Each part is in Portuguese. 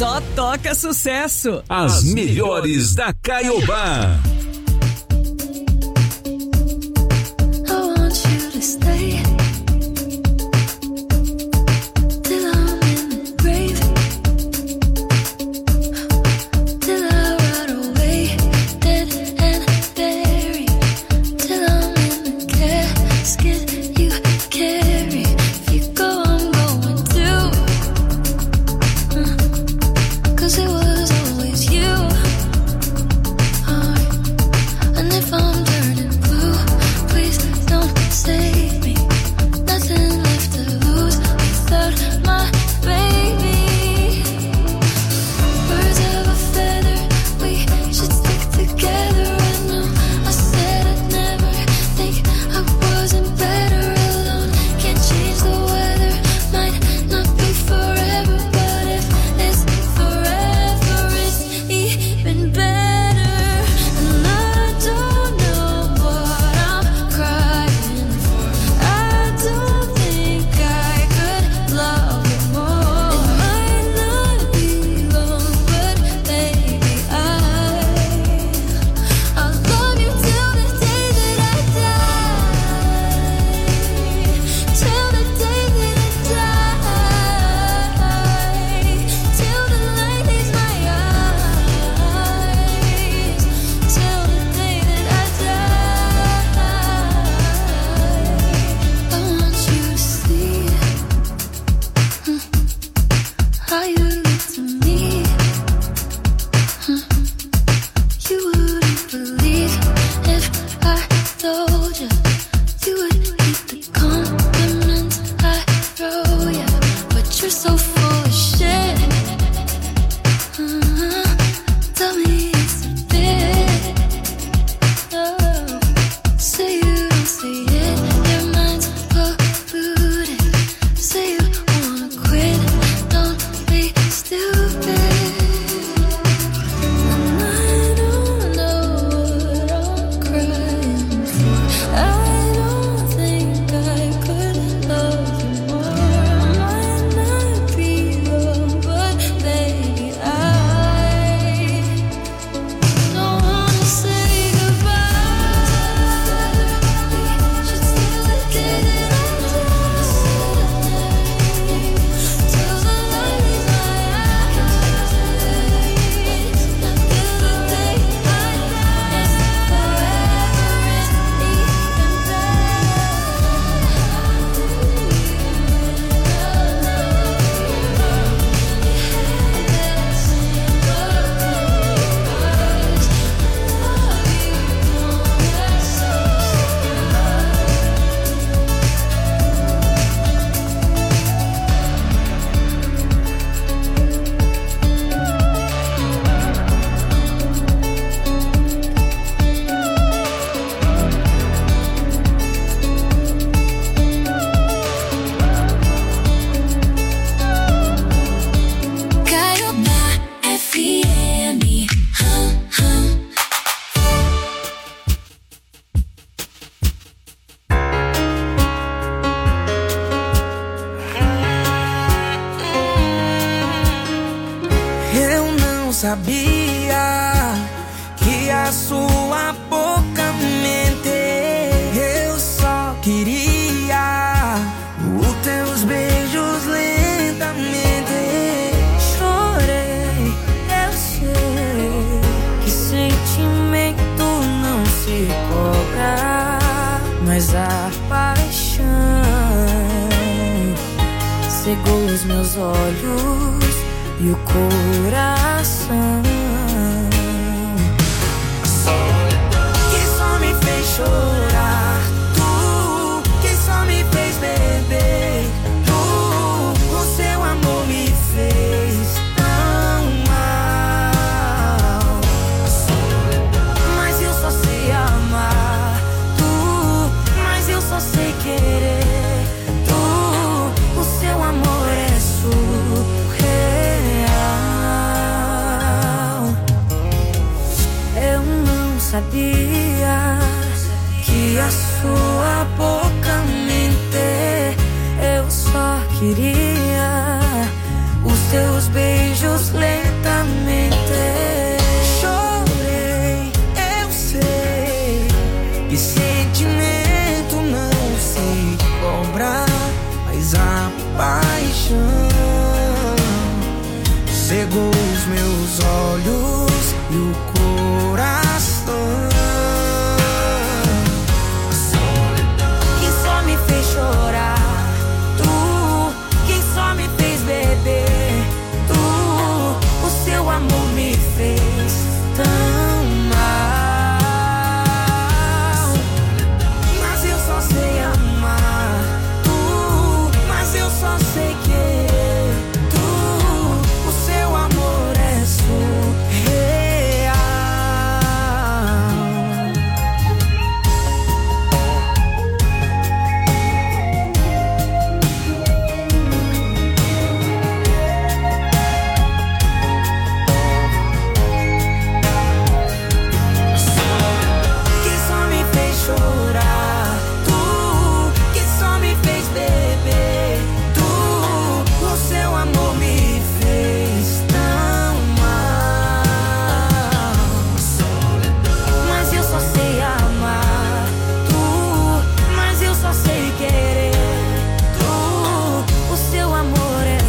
Só toca sucesso. As melhores da Caiobá. Sabia que a sua boca mente. Eu só queria os teus beijos lentamente. Chorei, eu sei que sentimento não se cobra, mas a paixão cegou os meus olhos e o coração, que só me fez chorar, tu que só me fez beber, tu, o seu amor me fez tão mal. Mas eu só sei amar, tu, mas eu só sei querer, tu, o seu amor é surreal. Sabia que a sua boca mente. Eu só queria os teus beijos lembrar. os olhos e o coração. Quem só me fez chorar, tu. Quem só me fez beber, tu. O seu amor me fez tão mal. Mas eu só sei amar, tu. Mas eu só sei querer, tu. O seu amor é surreal. Quem só me fez chorar, tu. Quem só me fez beber, tu. O seu amor me fez tão mal. Mas eu só sei amar, tu. Mas eu só sei querer, tu. O seu amor é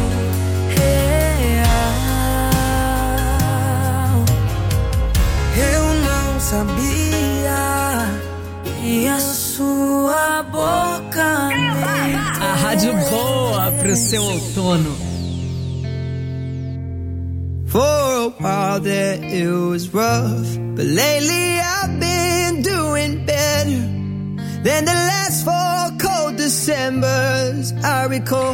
surreal. Eu não sabia que a sua boca A rádio boa pro seu outono. For a while there it was rough, but lately I've been doing better than the last 4 cold Decembers I recall.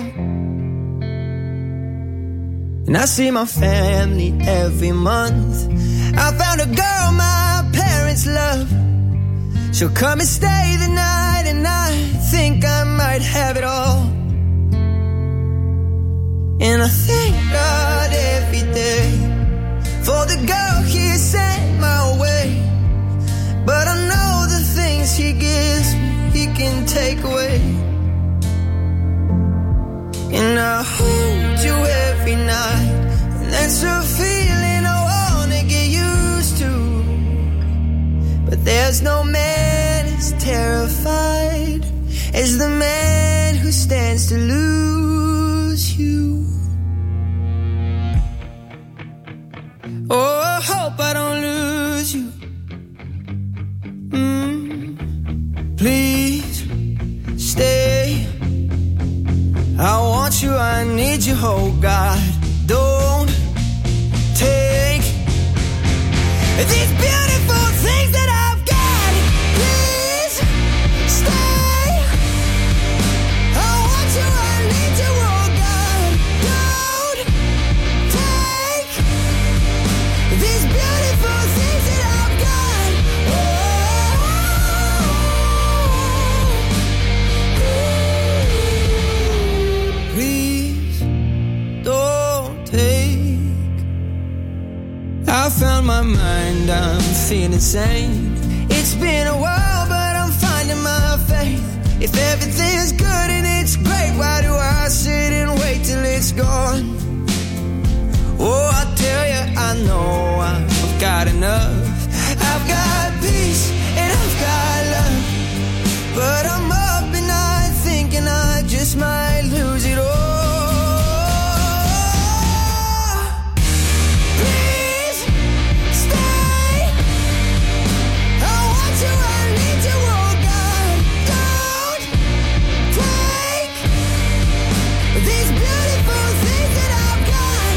And I see my family every month. I found a girl my parents love. She'll come and stay the night, and I think I might have it all. And I thank God every day for the girl He sent my way. But I know the things He gives me, He can take away. And I hold you every night, and that's a feeling I wanna get used to. But there's no man as terrified as the man who stands to lose you. Oh, I hope I don't lose you. Please stay. I want you, I need you, oh God. Don't take these beautiful things that I've got. Please stay. I want you, I need you, oh God. Don't take these beautiful things that I've got. Please don't take. I found my mind, I'm feeling sane. It's been a while, but I'm finding my faith. If everything's good and it's great, why do I sit and wait till it's gone? Oh, I tell you, I know I've got enough. I've got peace and I've got love. But I'm up at night thinking I just might lose it all. Please stay. I want you, I need you, oh God. Don't take these beautiful things that I've got.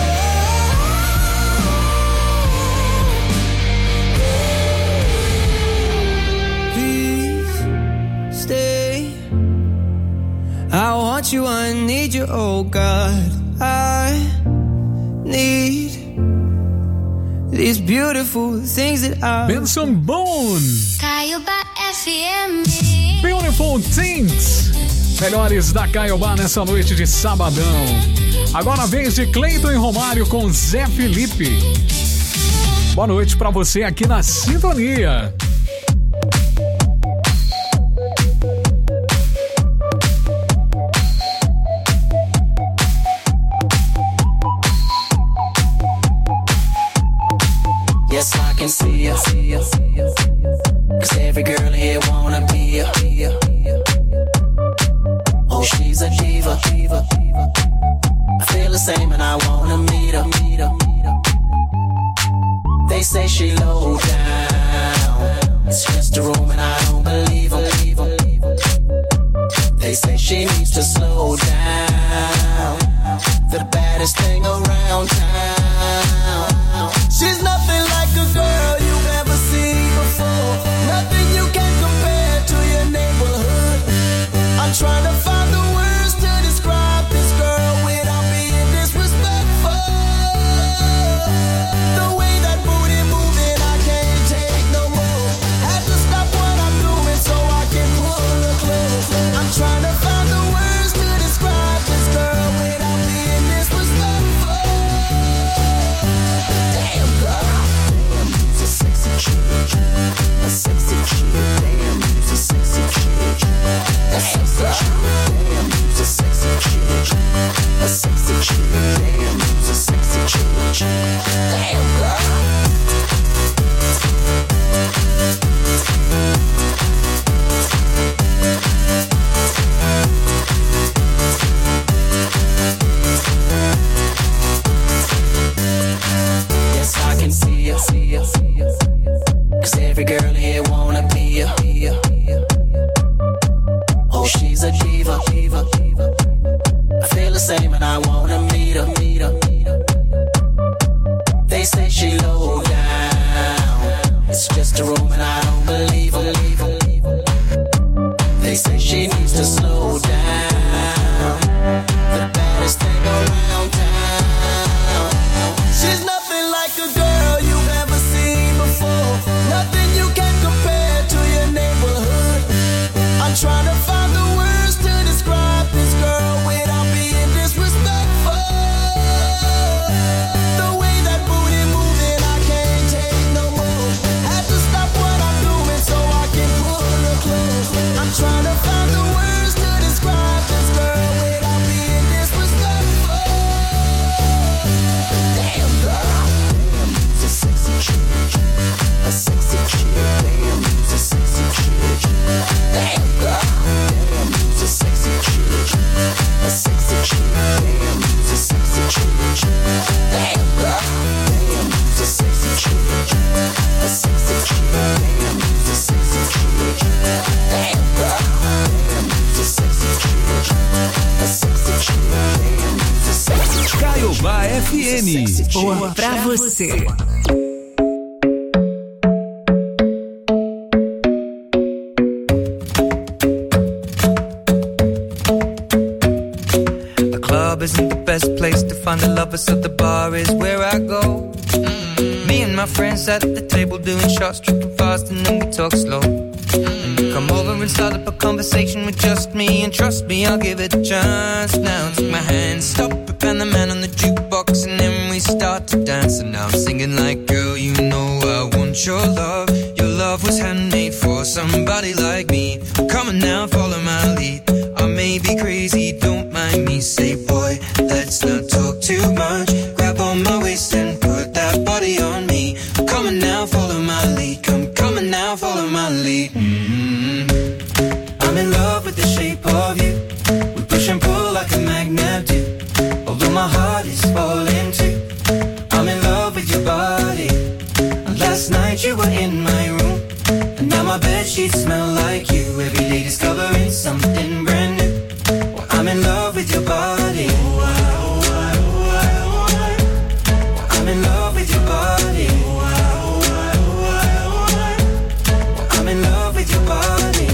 Please stay. I want you, I need you, oh God. I need these beautiful things that I. Benson Boone. Caiobá FM. Beautiful Things. Melhores da Caiobá nessa noite de sabadão. Agora a vez de Cleiton e Romário com Zé Felipe. Boa noite pra você aqui na Sintonia. Yes, I can see ya. 'Cause every girl here wanna be ya. Oh, she's a diva. I feel the same and I wanna meet her. say she low down. It's just a room and I don't believe them. They say she needs to slow down. The baddest thing around town. She's nothing like a girl you've ever seen before. Nothing you can compare to your neighborhood. I'm trying to find the words to describe this girl without being disrespectful. The way that booty moving, I can't take no more. Have to stop what I'm doing so I can pull her close. I'm trying to find the words to describe this girl without being disrespectful. Damn girl, damn, you's a sexy chick, a sexy chick. Damn, you's a sexy chick, a sexy chick. Damn, you's a sexy chick, a sexy chick. Damn, you's a sexy chick. Damn girl. Yes, I can see ya, see ya, see ya. 'Cause every girl here wanna be ya. Oh, she's a diva, diva, diva. I feel the same and I wanna meet her, meet her. They say she low down. It's just a room and I don't believe her. They say she needs to slow down. The baddest thing around town. She's nothing like a girl you've ever seen before. Nothing you can compare to your neighborhood. I'm trying to find the words to describe this girl without being disrespectful. The way that booty moving, I can't take no more. Have to stop what I'm doing so I can pull her close. I'm trying to find the words to describe this girl without being disrespectful. Damn girl, damn, you's a sexy chick, a sexy chick. Damn, you's a sexy chick. Damn girl, damn, you's a sexy chick, a sexy chick. Damn, you's a sexy chick. Damn girl, damn, you's a sexy chick, a sexy chick. Damn, you's a sexy chick. Damn girl, damn, you's a sexy chick, a sexy chick. Damn, you's a sexy chick. Caiobá FM. Boa pra você. The club isn't the best place to find a lover, so the bar is where I go. Me and my friends at the table doing shots, tripping fast, and then we talk slow. And you come over and start up a conversation with just me, and trust me, I'll give it a chance. Now take my hand, stop it, and the man on the jukebox, and then we start to dance. And now I'm singing like, girl, you know I want your love. Your love was handmade for somebody like me. Come on now, follow my lead. I may be crazy, don't mind me. Say, boy, let's not talk too much. Grab on my waist and put that body on me. Come on now, follow my lead. Come on now, follow my lead. I'm in love with the shape of you. We push and pull like a magnet do. Although my heart is falling too. I'm in love with your body. And last night you were in my room, and now my bedsheets smell like you. Every day discovering something brand new. Well, I'm in love with your body. I'm in love with your body. I'm in love with your body.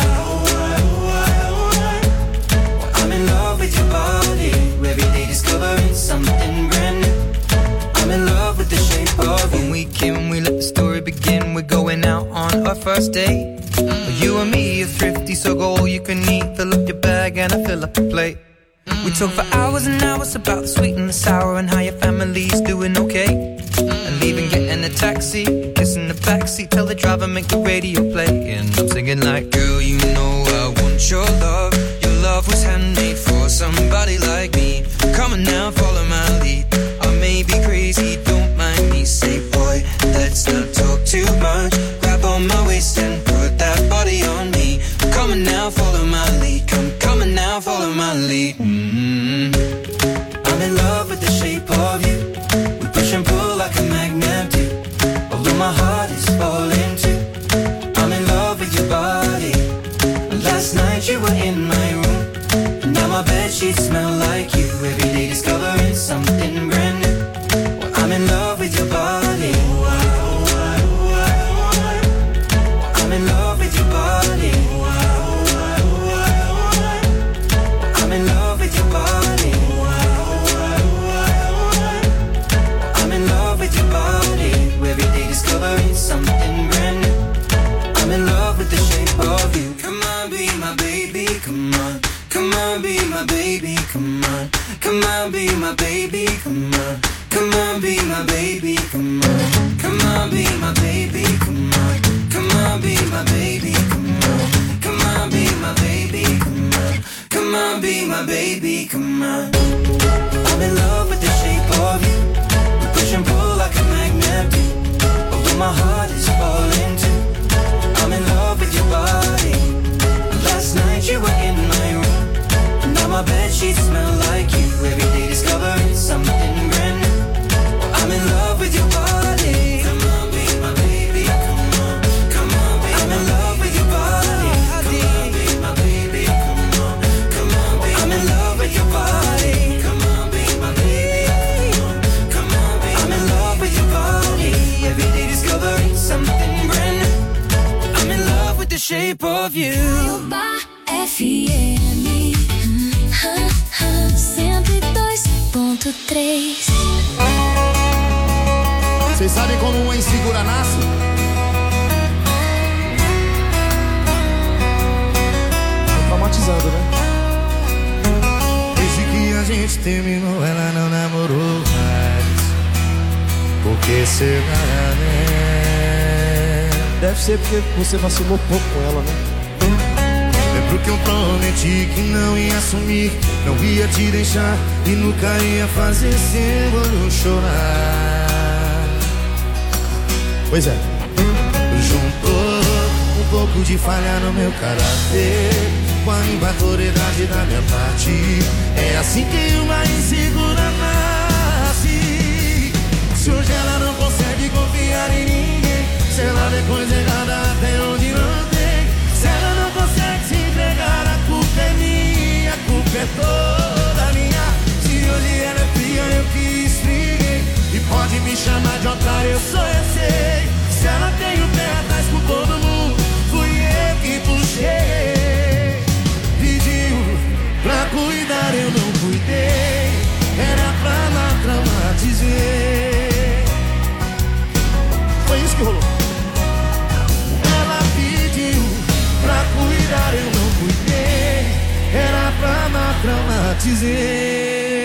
I'm in love with your body. Every day discovering something brand new. I'm in love with the shape of you. When we came, we let the story begin. We're going out on our first date. You and me are thrifty, so go all you can eat. Fill up your bag and I fill up the plate. We talk for hours and hours about the sweet and the sour and how your family's doing okay. And leaving, getting a taxi, kissing the backseat, tell the driver make the radio play. And I'm singing like, girl, you know I want your love. Your love was handmade for somebody like me. Come on now, follow my lead. I may be crazy, don't mind me. Say, boy, let's not talk too much. Grab on my waist and put that body on me. Come on now, follow my lead. Come on now, follow my lead. I'm in love with the shape of you. We push and pull like a magnet do. come on, be my baby, come on. Come on, be my baby, come on. Come on, be my baby, come on. Come on, be my baby, come on. Come on, be my baby, come on. Come on, be my baby, come on. I'm in love with the shape of you. We push and pull like a magnet do. Although my heart is falling too. I'm in love with your body. Last night you were in my room. Now my bedsheets smell like you. Every day discovering something brand new. I'm in love with your body. Come on, be my baby. Come on, come on, be I'm in love with your body. Come on, be my baby. Come on, come on, be I'm in love with your body. Come on, be my baby. Come on, be I'm in love with your body. Every day discovering something brand new. I'm in love with the shape of you. FM 102.3. Vocês sabem como uma insegura nasce? Tô traumatizado, né? Desde que a gente terminou, ela não namorou mais. Por que será, né? Deve ser porque você vacilou pouco com ela, né? Lembro que eu prometi que não ia sumir, não ia te deixar e nunca ia fazer seu olho chorar. Pois é. Juntou um pouco de falha no meu caráter com a imaturidade da minha parte. É assim que uma insegura nasce. Se hoje ela não consegue confiar em ninguém, se ela depois errada até onde não tem, se ela não consegue se entregar, a culpa é minha, a culpa é toda minha. Se hoje ela é fria, eu que esfriei, e pode me chamar de otário, eu sou eu sei. Se ela tem o pé atrás com todo mundo, fui eu que puxei. Pediu pra cuidar, eu não cuidei. Era pra lá, traumatizei. Foi isso que rolou. Ela pediu pra cuidar, eu não cuidei. Era pra lá, traumatizei.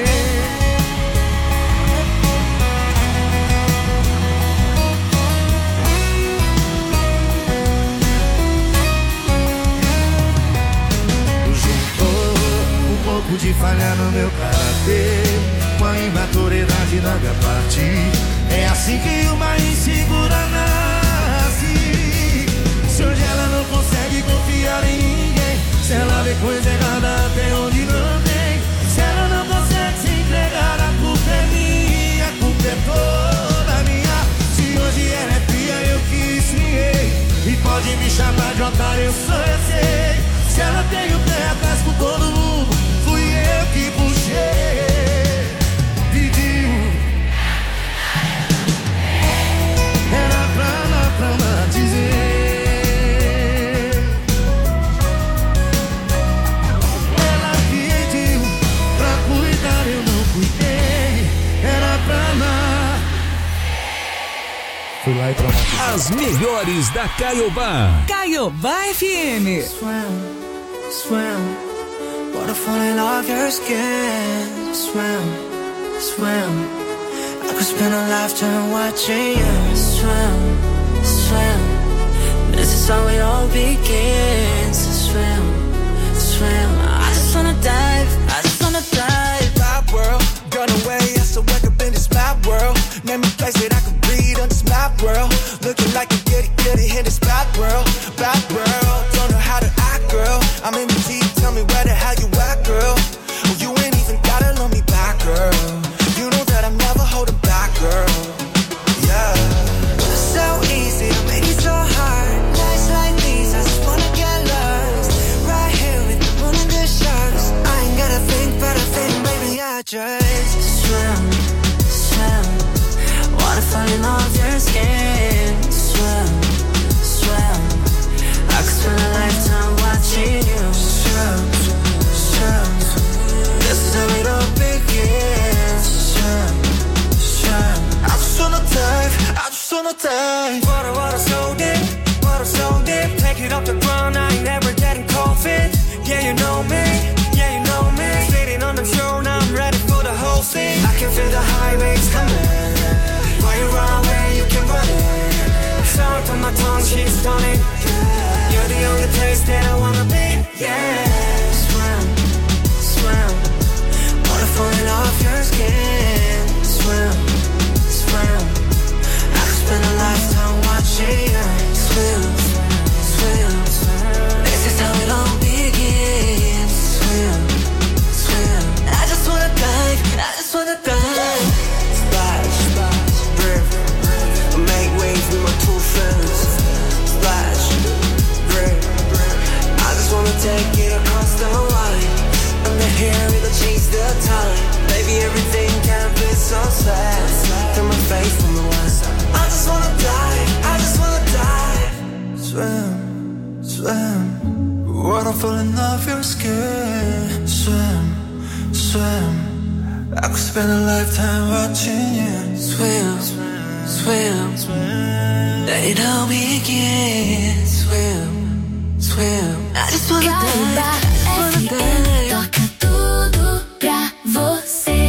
De falhar no meu caráter com a imaturidade da minha parte. É assim que uma insegura nasce. Se hoje ela não consegue confiar em ninguém, se ela vê coisa errada até onde não tem, se ela não consegue se entregar, a culpa é minha, a culpa é toda minha. Se hoje ela é fria, eu que esfriei, e pode me chamar de otário, eu sou eu sei. Se ela tem o pé atrás com todo mundo, fui eu que puxei. Pediu. Era pra lá, traumatizei. Ela pediu pra cuidar, eu não cuidei. Era pra lá. Fui lá e traumatizei. As melhores da Caiobá. Caiobá FM. Swim, waterfall in off your skin. Swim, swim. I could spend a lifetime watching you swim, swim. This is how it all begins. Swim, swim. I just wanna dive, I just wanna dive. Pop world, gone away, I still wake up in this map world. Name a place that I could breathe on this map world. Looking like a goody goody in this bad world, bad world. Don't know how to act, girl. I'm in the deep, tell me where the hell you at, girl. Well, you ain't even gotta love me back, girl. You know that I'm never holding back, girl. Yeah. So easy to make it so hard. Nights like these, I just wanna get lost. Right here with the moon and the stars. I ain't gotta think, but I think, baby, I just swim, swim. Water falling off your skin. Swim, swim. I could spend a lifetime watching you swim, swim. This is how it all begins. Swim, swim. I just wanna dive, I just wanna dive. Water so deep, water so deep. Take it off the ground, I ain't never getting cold feet. Yeah, you know me, yeah, you know me. Sitting on the shore. feel the high waves coming. While you run away, you can run it. Salt on my tongue, she's stunning. You're the only place that I wanna be. Yeah, swim, swim. Wanna fall off your skin. Swim, swim. I could spend a lifetime watching you swim, swim, swim. This is how it all begins. Swim, swim. I just wanna dive, I just wanna dive. Splash, splash, rip. Make waves with my two friends. Splash, rip. I just wanna take it across the line. And the hair, it'll change the time. Baby, everything can be so sad. Turn my face from the west. I just wanna die, I just wanna die. Swim, swim. Waterfall in off your skin. Swim, swim. I could spend a lifetime watching you swim, swim, swim. Let it all begin. Swim, swim. I just wanna die, wanna die. Toca tudo pra você.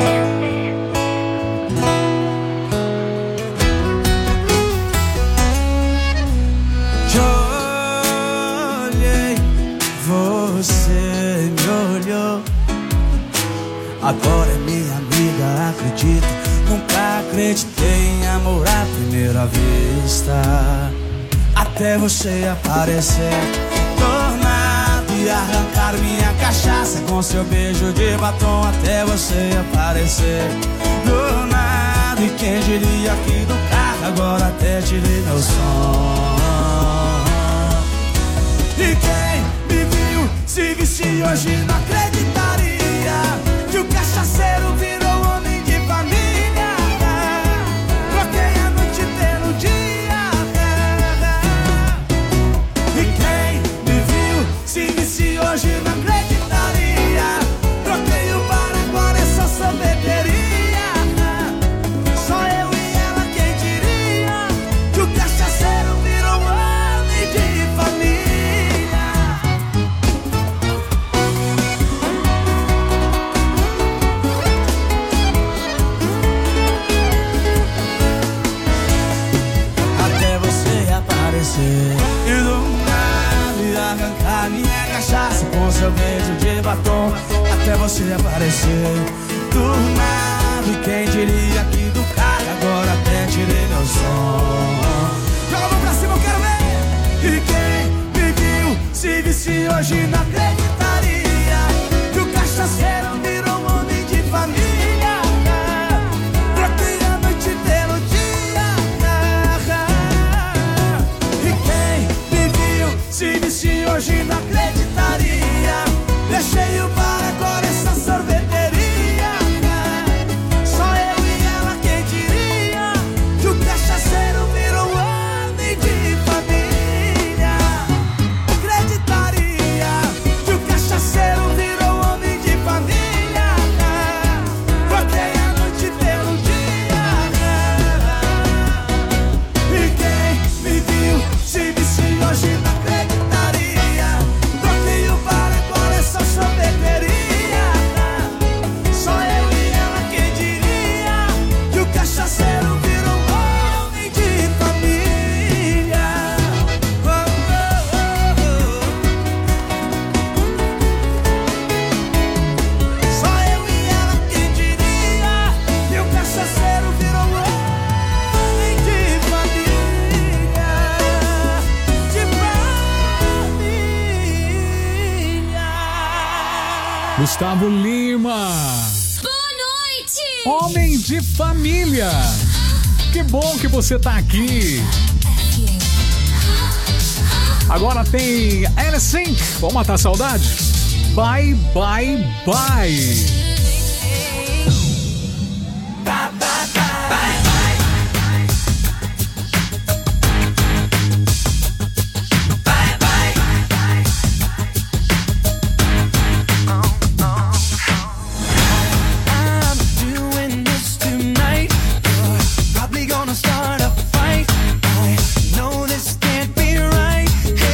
Você me olhou, agora é minha amiga, acredito. Nunca acreditei em amor à primeira vista. Até você aparecer do nada e arrancar minha cachaça com seu beijo de batom. Até você aparecer do nada. E quem diria que do carro agora até tirei meu som. E quem me viu se visse hoje não acreditaria que o cachaceiro virou homem de família. Troquei a noite pelo dia. E quem me viu se visse hoje não acreditaria. Troquei o bar, agora é só sorveteria. Só eu e ela, quem diria que o cachaceiro virou homem de família. E do nada arrancar minha cachaça com seu beijo de batom. Até você aparecer do nada. E quem diria que do carro agora até tirei meu som. Joga a mão pra cima, eu quero ver. E quem me viu se visse hoje não acreditaria que o cachaceiro virou um homem de família. Troquei a noite pelo dia. Se visse hoje não acreditaria. Deixei o bar, agora essa sorveteria. Só eu e ela, quem diria que o cachaceiro virou homem de família. Acreditaria que o cachaceiro virou homem de família. Troquei a noite pelo dia. E quem me viu se visse hoje não acreditaria. Troquei o bar, agora é só sorveteria. Só eu e ela, quem diria que o cachaceiro virou homem de família. Só eu e ela, quem diria que o cachaceiro virou homem de família. Gustavo Lima. Boa noite! Homem de família. Que bom que você tá aqui. Agora tem NSYNC. Vamos matar a saudade? Bye, bye, bye.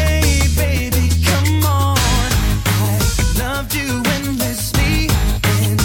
Loved you endlessly.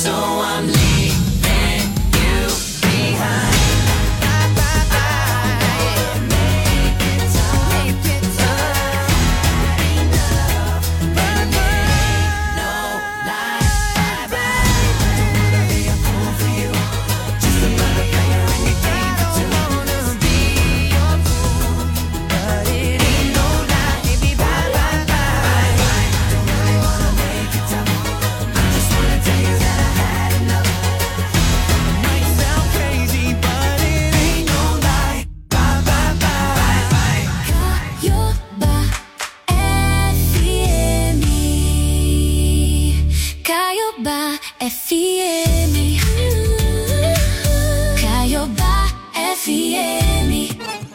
So I'm leaving you behind. Caiobá FM. Caiobá FM.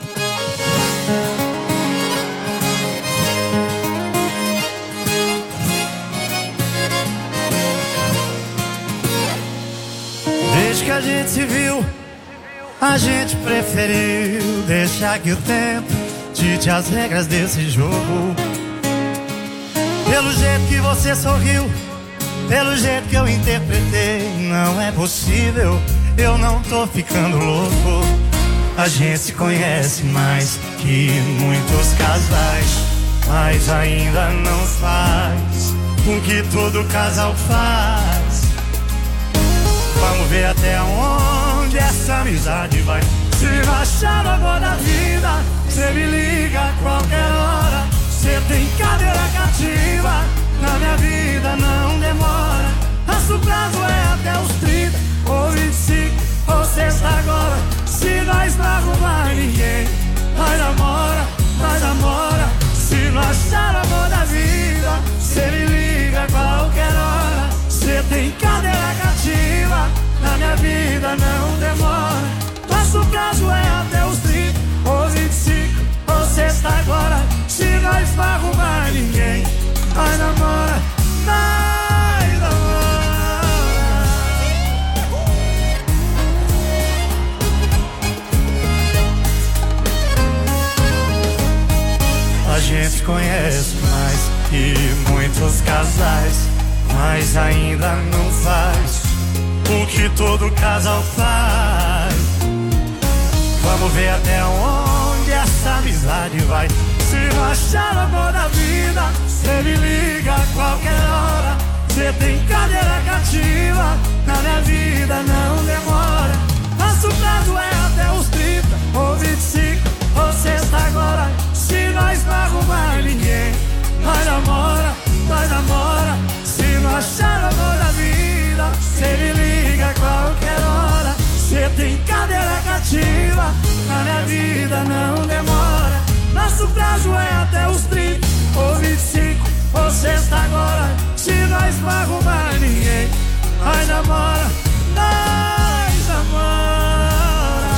Desde que a gente se viu, a gente preferiu deixar que o tempo dite as regras desse jogo. Pelo jeito que você sorriu, pelo jeito que eu interpretei, não é possível, eu não tô ficando louco. A gente se conhece mais que muitos casais, mas ainda não faz o que todo casal faz. Vamos ver até onde essa amizade vai. Se achar o amor da vida, cê me liga a qualquer hora. Cê tem cadeira cativa, na minha vida não demora. Nosso prazo é até os 30 ou 25 ou sexta agora. Se nós não arrumar ninguém, nós namora, nós namora. Se não achar o amor da vida, cê me liga a qualquer hora. Cê tem cadeira cativa, na minha vida não demora. Nosso prazo é até os 30 ou 25 ou sexta agora. Se nós não arrumar ninguém, nós namora, nós namora. A gente conhece mais que muitos casais, mas ainda não faz o que todo casal faz. Vamos ver até onde essa amizade vai. Se não achar o amor da vida, cê me liga a qualquer hora. Cê tem cadeira cativa, na minha vida não demora. Nosso prazo é até os 30 ou 25 ou sexta agora. Se nós não arrumar ninguém, nós namora, nós namora. Se não achar o amor da vida, cê me liga a qualquer hora. Cê tem cadeira cativa, na minha vida não demora. Nosso prazo é até os 30 ou 25 ou sexta agora. Se nós não arrumar ninguém, nós namora, nós namora.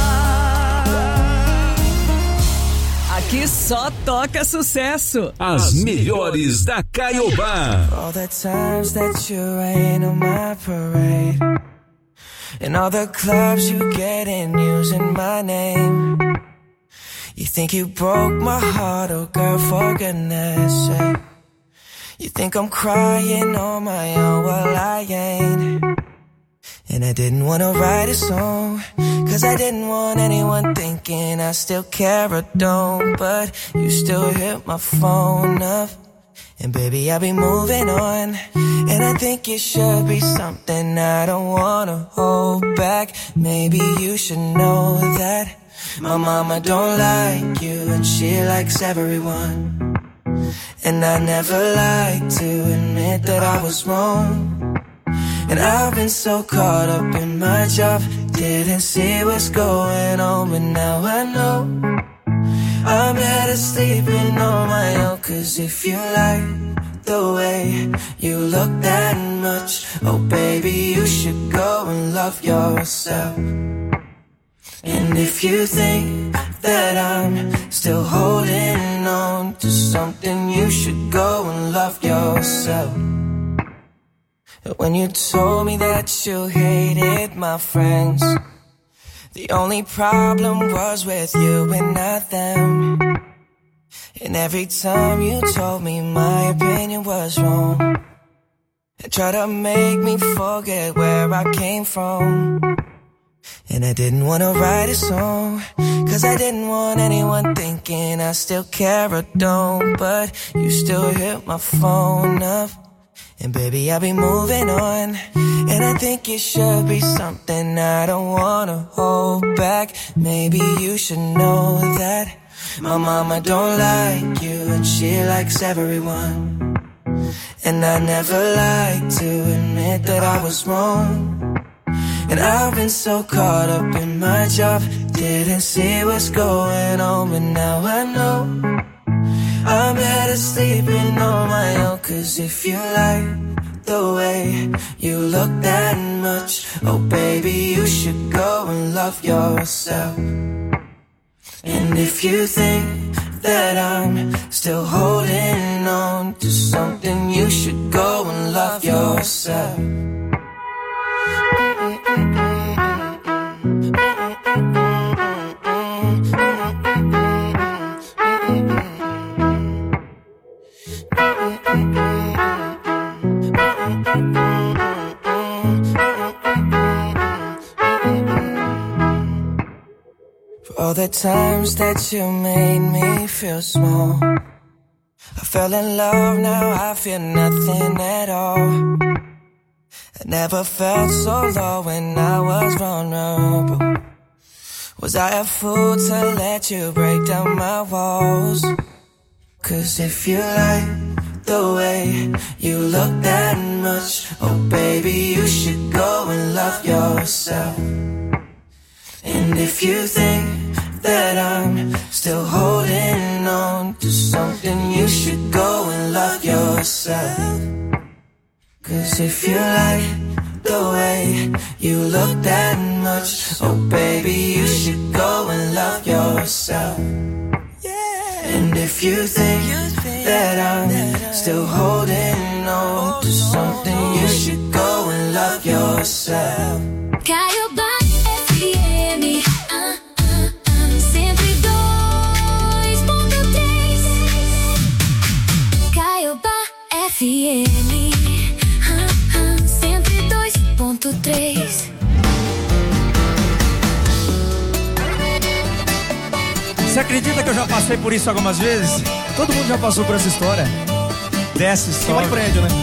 Aqui só toca sucesso. As melhores da Caiobá. All the times that you rain on my parade, and all the clubs you get in using my name. You think you broke my heart, oh girl, for goodness sake. You think I'm crying on my own, well I ain't. And I didn't wanna write a song, cause I didn't want anyone thinking I still care or don't. But you still hit my phone up, and baby I'll be moving on. And I think it should be something I don't wanna hold back. Maybe you should know that my mama don't like you, and she likes everyone. And I never like to admit that I was wrong. And I've been so caught up in my job, didn't see what's going on. But now I know I'm better sleeping on my own. Cause if you like the way you look that much, oh baby, you should go and love yourself. And if you think that I'm still holding on to something, you should go and love yourself. When you told me that you hated my friends, the only problem was with you and not them. And every time you told me my opinion was wrong, and try to make me forget where I came from. And I didn't want to write a song, cause I didn't want anyone thinking I still care or don't. But you still hit my phone up, and baby I'll be moving on. And I think it should be something I don't wanna hold back. Maybe you should know that my mama don't like you, and she likes everyone. And I never like to admit that I was wrong. And I've been so caught up in my job, didn't see what's going on. But now I know I'm better sleeping on my own. Cause if you like the way you look that much, oh baby, you should go and love yourself. And if you think that I'm still holding on to something, you should go and love yourself. For all the times that you made me feel small, I fell in love, now I feel nothing at all. I never felt so low when I was vulnerable. Was I a fool to let you break down my walls? Cause if you like the way you look that much, oh baby, you should go and love yourself. And if you think that I'm still holding on to something, you should go and love yourself. Cause if you like the way you look that much, oh baby, you should go and love yourself. And if you think that I'm still holding on to something, you should go and love yourself. Caiobá FM 102.3. Caiobá FM 102.3. Você acredita que eu já passei por isso algumas vezes? Todo mundo já passou por essa história. Desce só. Queima prédio, né?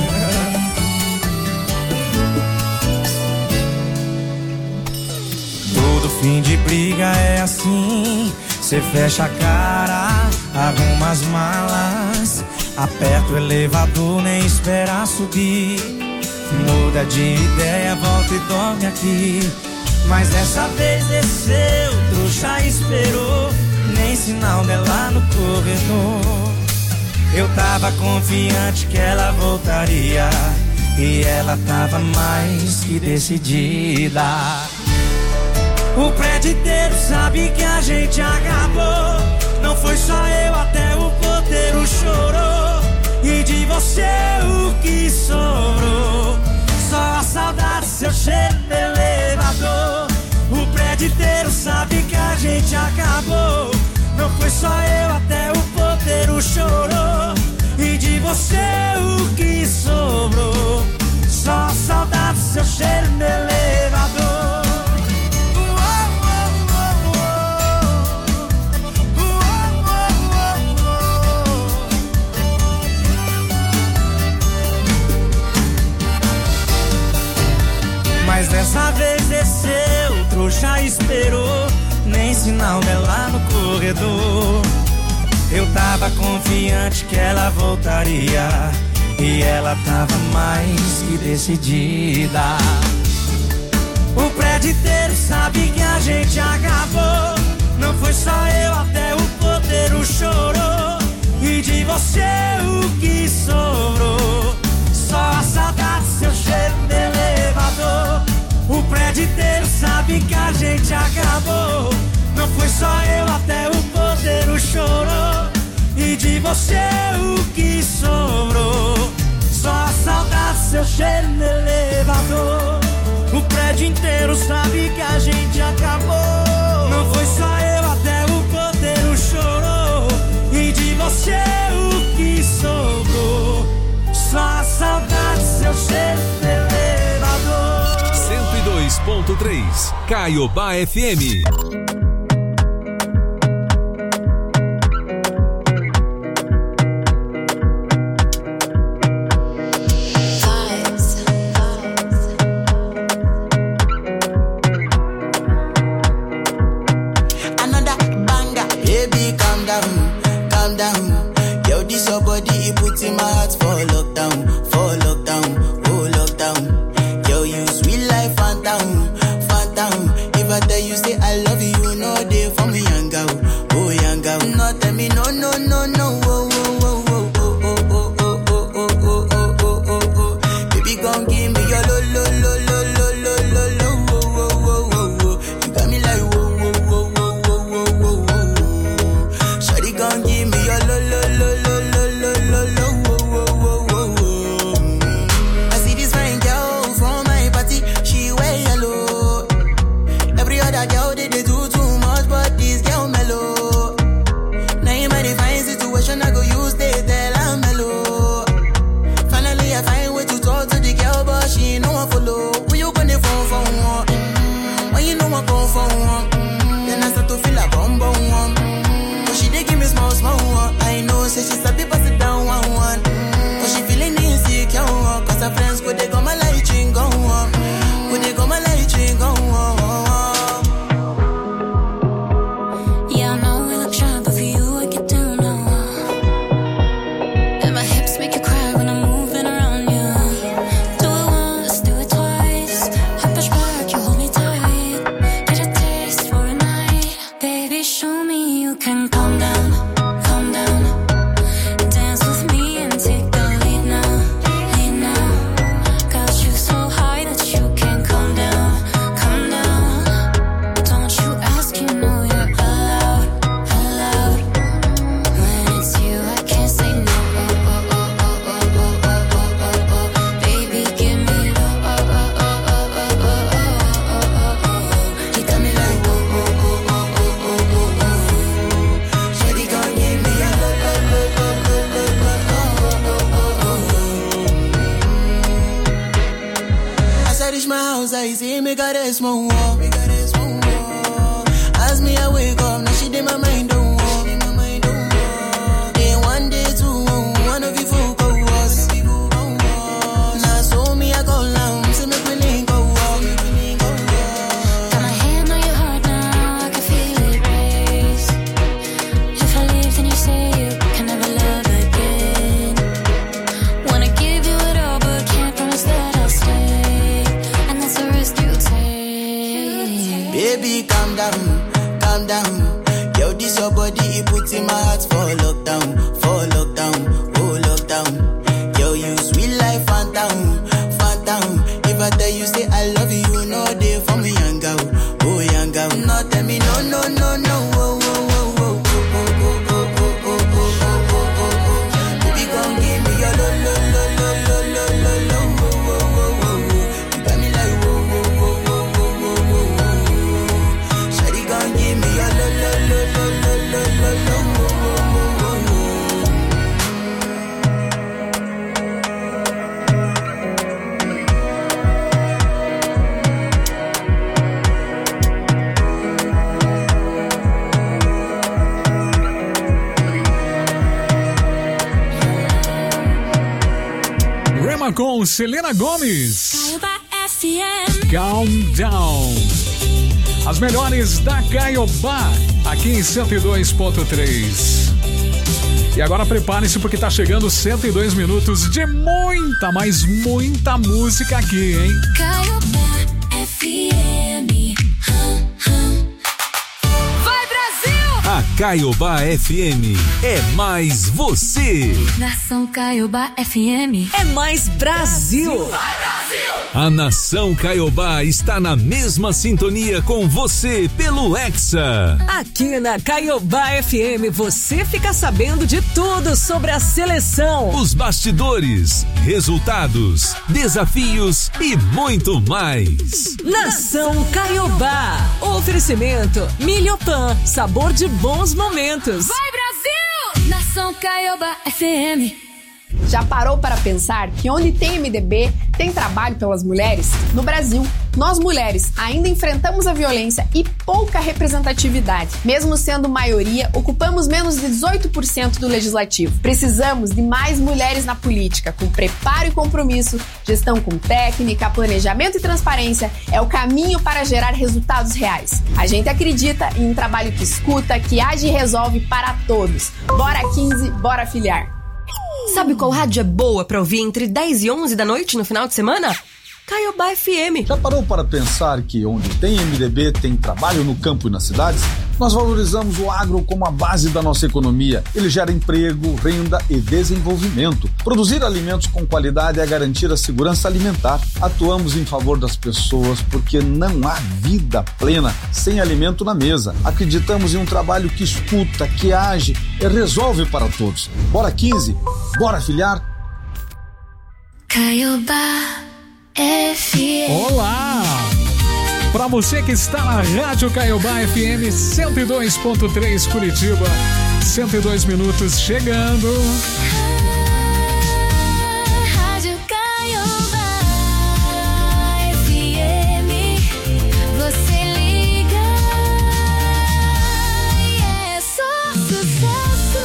Todo fim de briga é assim. Cê fecha a cara, arruma as malas, aperta o elevador, nem espera subir. Muda de ideia, volta e dorme aqui. Mas dessa vez desceu, trouxa esperou, nem sinal dela no corredor. Eu tava confiante que ela voltaria, e ela tava mais que decidida. O prédio inteiro sabe que a gente acabou. Não foi só eu, até o porteiro chorou. E de você o que sobrou? Só a saudade, seu cheiro no elevador. O prédio inteiro sabe que a gente acabou. Não foi só eu, até o porteiro chorou. E de você o que sobrou? Só a saudade, seu cheiro no elevador. Mas dessa vez desceu, trouxa esperou, nem sinal dela no corredor. Eu tava confiante que ela voltaria, e ela tava mais que decidida. O prédio inteiro sabe que a gente acabou. Não foi só eu, até o porteiro chorou. E de você o que sobrou? Só a saudade, seu cheiro de elevador. O prédio inteiro sabe que a gente acabou. Não foi só eu, até o porteiro chorou. E de você o que sobrou? Só a saudade, seu cheiro no elevador. O prédio inteiro sabe que a gente acabou. Não foi só eu, até o porteiro chorou. E de você o que sobrou? Só a saudade, seu cheiro 102.3 Caiobá FM. In my heart for lockdown, oh lockdown. Yo, you sweet life, phantom, phantom. If I tell you say I love you, no day for me, young girl, oh young girl. No tell me no, no, no, no, oh, oh, oh, oh, oh, oh, oh, oh, oh, oh, oh, oh, oh, oh, oh. Baby, gon' give me your lo, lo, lo, lo, lo, lo, lo, lo, oh, oh, oh, oh, oh. You got me like whoa, whoa, whoa, whoa, whoa, whoa, whoa, whoa. Shawty gon' give me your lo, lo, lo, lo, lo, lo, lo, lo. Say she sabi pass it down one one, but she feeling insecure. Cause her friends could they come my light ring go on, could they come my light ring go on. Yeah, I know we look shy, but for you I get down now. And my hips make you cry when I'm moving around you. Do it once, do it twice. I push back, you hold me tight. Get a taste for a night, baby. Show me you can calm down. I see me got a small wall. As me I wake up, now she did my mind don't walk. Day one, day two, one of you folk go us. Now so me I go down, see me willing go walk. Got my hand on your heart now, I can feel it race. If I leave, then you say you can never love again. Wanna give you it all, but can't promise that I'll stay. And that's a risk you take. Baby, calm down, calm down. Yo, this your body, it puts in my heart for lockdown, oh lockdown. Yo, you sweet life, phantom, phantom. If I tell you say I love you, no day for me, young girl, oh young girl. No tell me no, no, no, no, oh, oh, oh, oh, oh, oh, oh, oh, oh, oh, oh, oh, oh, oh. Baby, gon' give me your lo, lo, lo, lo, lo, lo, lo, lo, oh, oh, oh, oh. You got me like whoa, whoa, whoa, whoa, whoa, whoa, whoa. Shawty gon' give me your lo, lo, lo, lo, lo, lo, lo, lo, oh, oh, oh, oh. Rema com Selena Gomes. Caiobá FM. Calm Down. As melhores da Caiobá, aqui em 102.3. E agora prepare-se porque tá chegando 102 minutos de muita, mas muita música aqui, hein? Caiobá FM. Vai, Brasil! A Caiobá FM é mais você. Nação Caiobá FM. É mais Brasil. A Nação Caiobá está na mesma sintonia com você pelo Hexa. Aqui na Caiobá FM você fica sabendo de tudo sobre a seleção. Os bastidores, resultados, desafios e muito mais. Nação Caiobá. Oferecimento Milhopan, sabor de bons momentos. Vai, Brasil! Nação Caiobá FM. Já parou para pensar que onde tem MDB, tem trabalho pelas mulheres? No Brasil. Nós mulheres ainda enfrentamos a violência e pouca representatividade. Mesmo sendo maioria, ocupamos menos de 18% do legislativo. Precisamos de mais mulheres na política, com preparo e compromisso, gestão com técnica, planejamento e transparência é o caminho para gerar resultados reais. A gente acredita em um trabalho que escuta, que age e resolve para todos. Bora 15, bora filiar. Sabe qual rádio é boa pra ouvir entre 10 e 11 da noite no final de semana? Caiobá FM. Já parou para pensar que onde tem MDB tem trabalho no campo e nas cidades? Nós valorizamos o agro como a base da nossa economia. Ele gera emprego, renda e desenvolvimento. Produzir alimentos com qualidade é garantir a segurança alimentar. Atuamos em favor das pessoas porque não há vida plena sem alimento na mesa. Acreditamos em um trabalho que escuta, que age e resolve para todos. Bora 15, bora filiar. Caiobá FM. Olá! Para você que está na Rádio Caiobá FM 102.3 Curitiba, 102 minutos chegando. Rádio Caiobá FM. Você liga e é só sucesso.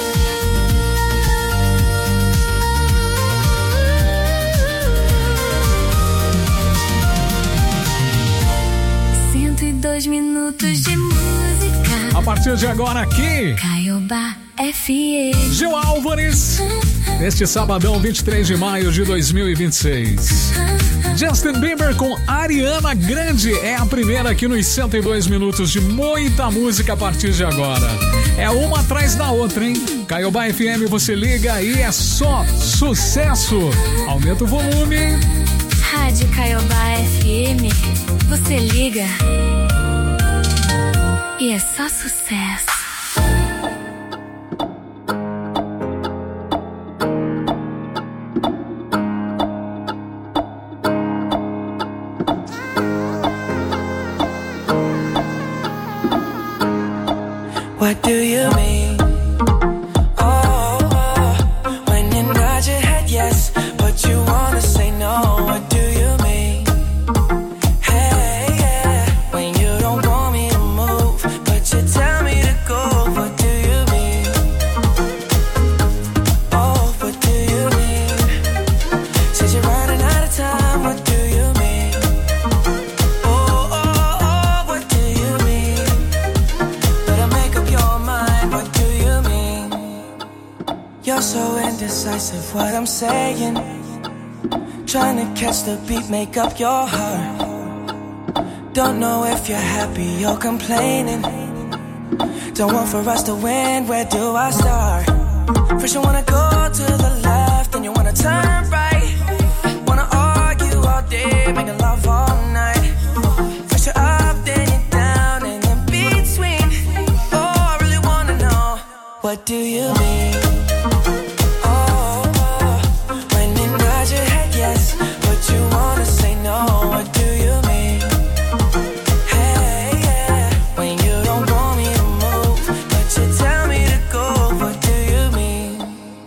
Dois minutos de música. A partir de agora aqui, Caiobá FM. Gil Álvares, neste sabadão 23 de maio de 2026. Justin Bieber com Ariana Grande é a primeira aqui nos 102 minutos de muita música a partir de agora. É uma atrás da outra, hein? Caiobá FM, você liga e é só sucesso. Aumenta o volume. Rádio Caiobá FM, você liga e é só sucesso. What do you mean? Oh, when you nod your head yes, but you wanna say no. What do you mean? Hey, yeah, when you don't want me to move, but you tell me to go. What do you mean? Oh, what do you mean? Said you're running out of time. What do you mean? Oh, oh, oh, what do you mean? Better make up your mind. What do you mean? You're so indecisive. What I'm saying. Trying to catch the beat, make up your heart. Don't know if you're happy or complaining. Don't want for us to win, where do I start? First you wanna go to the left, then you wanna turn right. Wanna argue all day, making love all night. First you're up, then you're down, and in between. Oh, I really wanna know, what do you mean? You wanna say no, what do you mean? Hey, yeah, when you don't want me to move, but you tell me to go, what do you mean?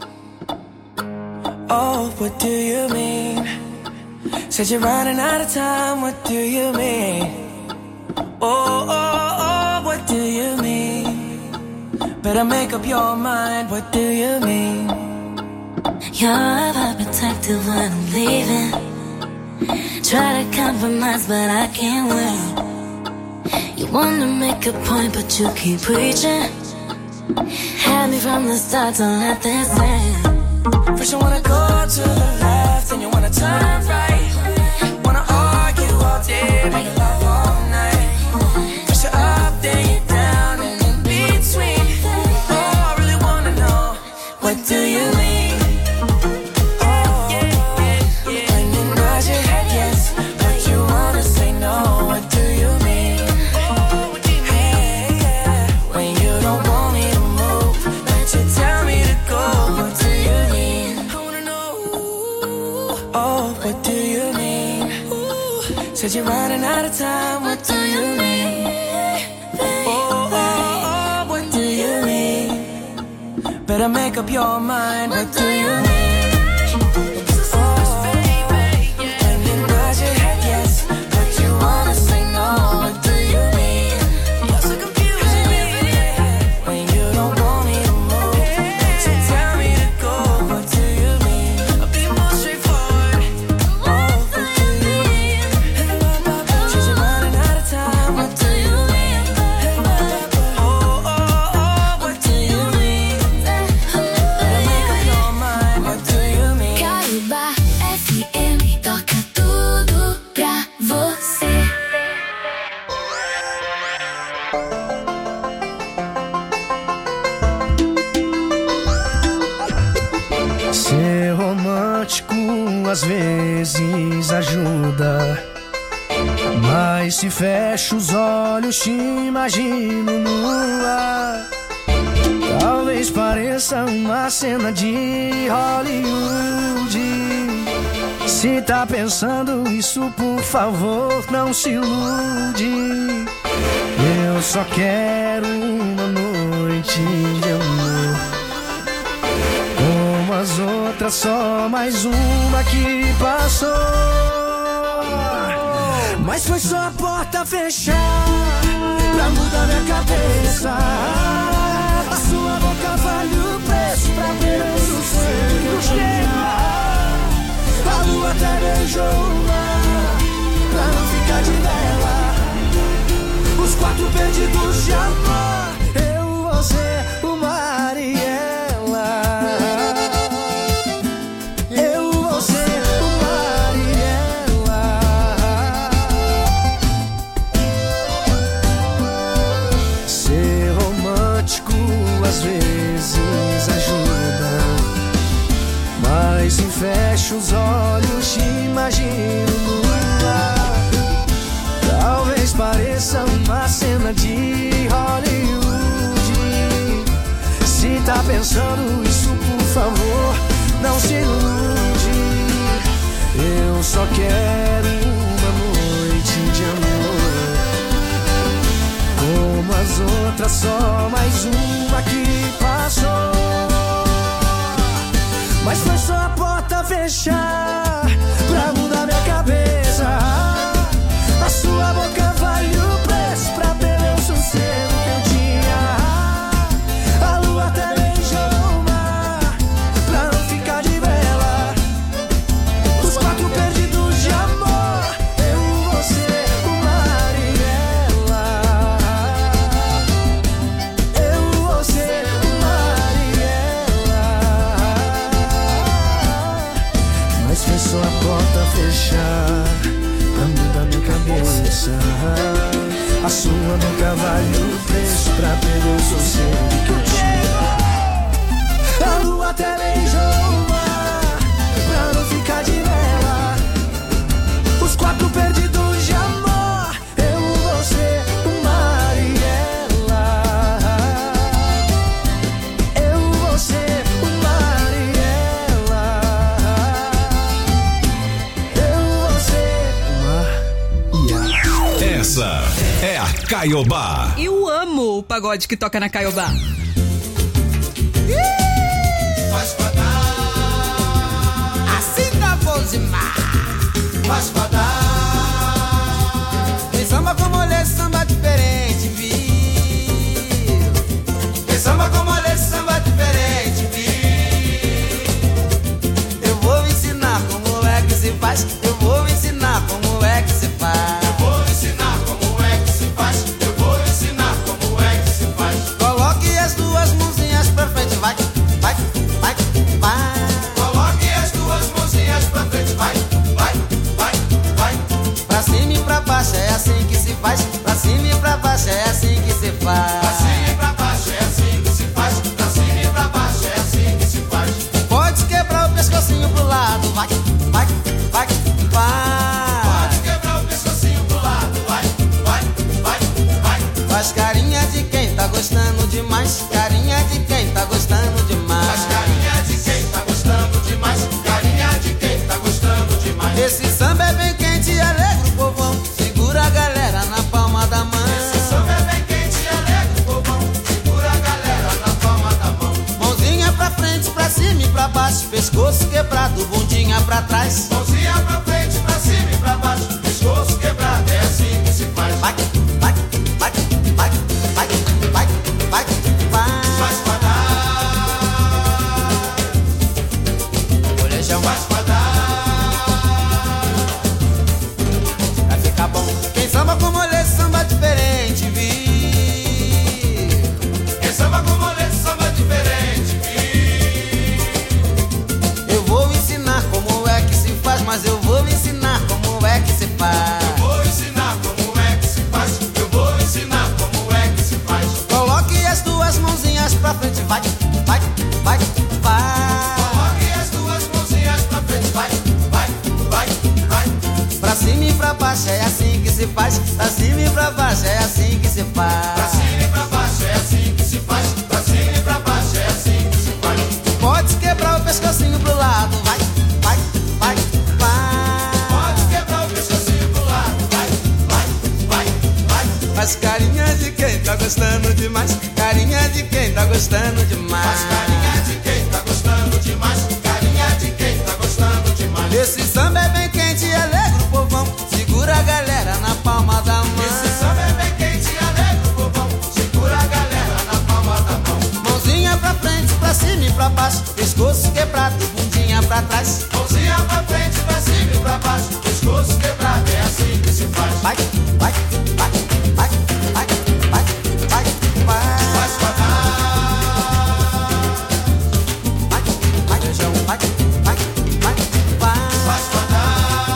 Oh, what do you mean? Said you're running out of time, what do you mean? Oh, oh, oh, what do you mean? Better make up your mind, what do you mean? You're overprotective when I'm leaving. Try to compromise, but I can't win. You wanna make a point, but you keep preaching. Had me from the start, don't let this end. First you wanna go to the left, then you wanna turn right. Wanna argue all day, make love all night. First you're up, then you're down, and in between. Oh, I really wanna know, what do you mean? Said you're running out of time, what do you mean? Oh, oh, oh, what do you mean? Better make up your mind, what do you mean? Oh, when you nod your head yes, but you want às vezes ajuda. Mas se fecho os olhos, te imagino nua. Talvez pareça uma cena de Hollywood. Se tá pensando isso, por favor, não se ilude. Eu só quero uma noite de amor, como as outras, só mais uma que passou. Mas foi só a porta fechar pra mudar minha cabeça. A sua boca vale o preço pra ver o sossego. A lua até beijou o mar pra não ficar de vela. Os 4 perdidos de amor, eu, você, o mar e ela. Eu, você, o mar e ela. Ser romântico às vezes ajuda, mas se fecho os olhos, te imagino nua. Talvez pareça uma cena de Hollywood. Se tá pensando isso, por favor, não se ilude. Eu só quero uma noite de amor, como as outras, só mais uma que passou. Mas foi só a porta fechar pra mudar minha cabeça. A sua boca vale o preço pra perder o sossego que eu tinha. A lua até beijou o mar pra não ficar de vela. Os 4 perdidos de amor, eu, você, o mar e ela. Eu, você, o mar e ela. Mas foi só a porta fechar pra mudar minha cabeça. A sua boca vale o preço pra perder o sossego que eu tinha. A lua até beijou o mar pra não ficar de vela. Os 4 perdidos de amor, eu, você, o mar e ela. Eu, você, o mar e ela. Eu, você, o mar e ela. Essa é a Caiobá. Eu amo o pagode que toca na Caiobá. Faz quadrar, assim tá bom demais. Faz quadrar, tem samba como olhar, samba diferente, viu? Tem samba como olhar, samba diferente, viu? Eu vou ensinar como é que se faz. Eu vou ensinar como é que se faz. Eu vou ensinar como é que se faz. Eu vou ensinar como é que se faz. Coloque as 2 mãozinhas pra frente, vai, vai, vai, vai. Coloque as 2 mãozinhas pra frente, vai, vai, vai, vai. Pra cima e pra baixo é assim que se faz. Pra cima e pra baixo é assim que se faz. Pra cima e pra baixo é assim que se faz. Pra cima e pra baixo é assim que se faz. Pode quebrar o pescocinho pro lado, vai, vai, vai, vai. Pode quebrar o pescocinho pro lado, vai, vai, vai, vai. Faz carinha de quem tá gostando demais. Carinha de quem tá gostando demais. Faz carinha de quem tá gostando demais. Carinha de quem tá gostando demais. Esse samba é bem quente e alegra o povão. Segura a galera na palma da mão. Esse samba é bem quente e alegra o povão. Segura a galera na palma da mão. Mãozinha pra frente, pra cima e pra baixo. Pescoço quebrado, bundinha pra trás. Mãozinha pra frente, pra cima e pra baixo. Pescoço quebrado, é assim que se faz. Vai, vai, vai, vai, vai, vai, vai, vai. Faz quadrar. se faz. Pra cima e pra baixo, é assim que se faz. Pra cima e pra baixo, é assim que se faz. Pra cima e pra baixo, é assim que se faz. Pode quebrar o pescocinho pro lado, vai, vai, vai, vai. Pode quebrar o pescocinho pro lado, vai, vai, vai, vai. Faz carinha de quem tá gostando demais. Carinha de quem tá gostando demais. Faz carinha de quem tá gostando demais. Carinha de quem tá gostando demais. Esse samba é bem quente e alegra o povão. Segura a galera na palma da mão. Esse samba é bem quente e alegra o povão. Segura a galera na palma da mão. Mãozinha pra frente, pra cima e pra baixo. Pescoço quebrado, bundinha pra trás. Mãozinha pra frente, pra cima e pra baixo. Pescoço quebrado, é assim que se faz. Vai, vai, vai, vai, vai, vai, vai, vai. Faz pra cá. Vai, vai, beijão, vai, vai, vai, vai. Faz pra cá.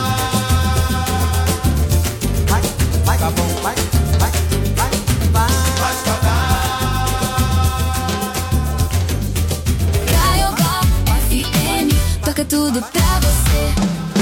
Vai, vai, tá bom, vai, vai, vai, vai. Faz pra cá. Caiobá FM, toca tudo pra você.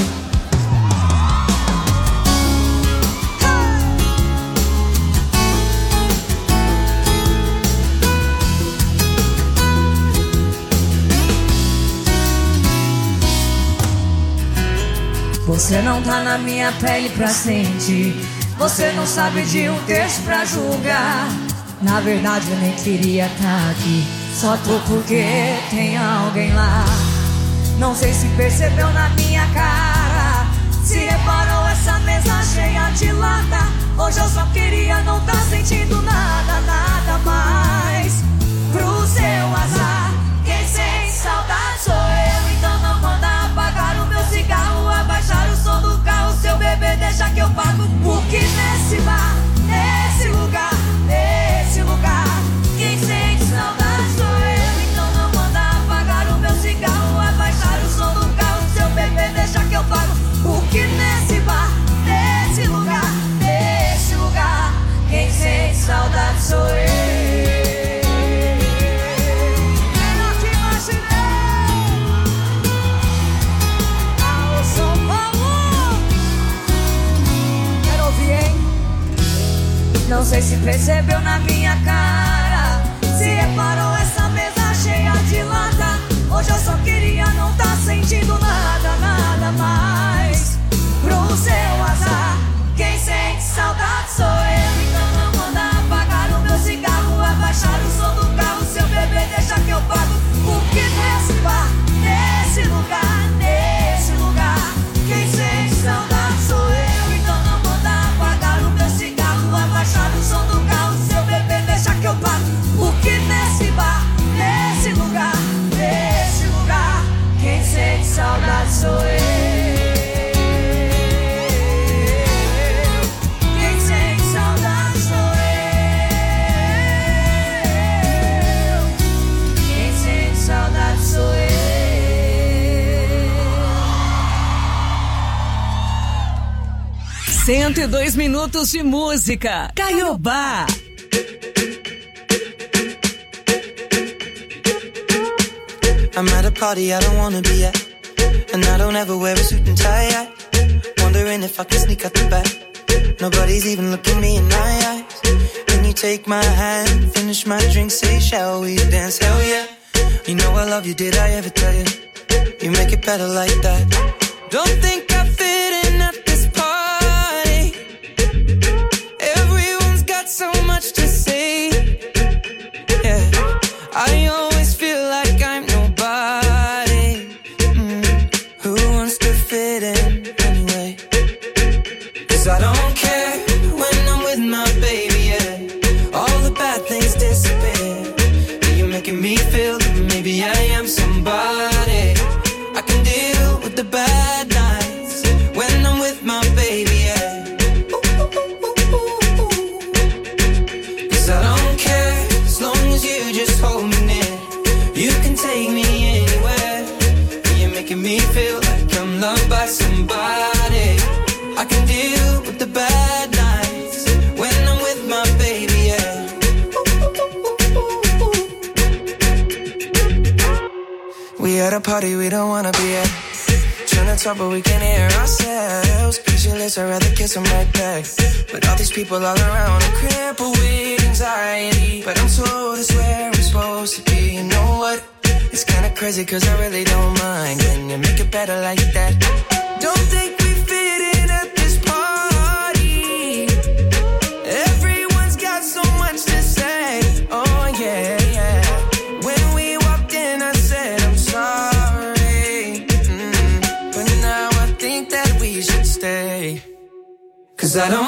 Você não tá na minha pele pra sentir. Você não sabe de um texto pra julgar. Na verdade eu nem queria tá aqui. Só tô porque tem alguém lá. Não sei se percebeu na minha cara. Se reparou essa mesa cheia de lata. Hoje eu só queria não tá sentindo nada, nada mais. Pro seu azar, quem sente saudade sou eu. Então não manda apagar o meu cigarro, abaixar o som do carro. Seu bebê deixa que eu pago. Porque nesse bar, nesse lugar, quem sente saudade sou eu. Então não manda apagar o meu cigarro, abaixar o som do carro. Seu bebê deixa que eu pago. Porque nesse bar, nesse lugar, quem sente saudade sou eu. Não sei se percebeu na minha cara. Se reparou essa mesa cheia de lata. Hoje eu só queria não tá sentindo nada, nada mais. Pro seu azar, quem sente saudade sou eu. Então não manda apagar o meu cigarro, abaixar o som do carro. Seu bebê deixa que eu pago. Porque nesse bar, nesse lugar, quem sente saudade sou eu. Então não manda apagar o meu cigarro, abaixar o som do carro. Seu bebê deixa que eu pago. Porque nesse bar, nesse lugar, quem sente saudade sou eu. Quem sente saudade sou eu. Quem sente saudade sou eu. 102 minutos de música. Caiobá. I'm at a party I don't wanna be at, and I don't ever wear a suit and tie yet. Wondering if I can sneak out the back. Nobody's even looking me in my eyes. When you take my hand, finish my drink, say shall we dance? Hell yeah. You know I love you, did I ever tell you? You make it better like that. Don't think I fit in at this party. Everyone's got so much to say. Yeah, I always feel like I'm nobody. Who wants to fit in anyway? 'Cause I don't care when I'm with my baby, yeah. All the bad things disappear. You're making me feel that maybe I am somebody. I can deal with the bad nights when I'm with my baby, yeah. 'Cause I don't care as long as you just hold me near. You can take me anywhere. You're making me feel like I'm loved by somebody. I can deal with the bad nights when I'm with my baby, yeah. We at a party we don't wanna be at. trying to talk, but we can't hear ourselves. Pictureless, I'd rather kiss them right back. But all these people all around, I'm crippled with anxiety. But I'm told it's where I'm supposed to be. You know what? It's kinda crazy, cause I really don't mind. Can you make it better like that? Don't think we fit in at this party. Everyone's got so much to say. Oh yeah, yeah. When we walked in, I said I'm sorry. But now I think that we should stay. Cause I don't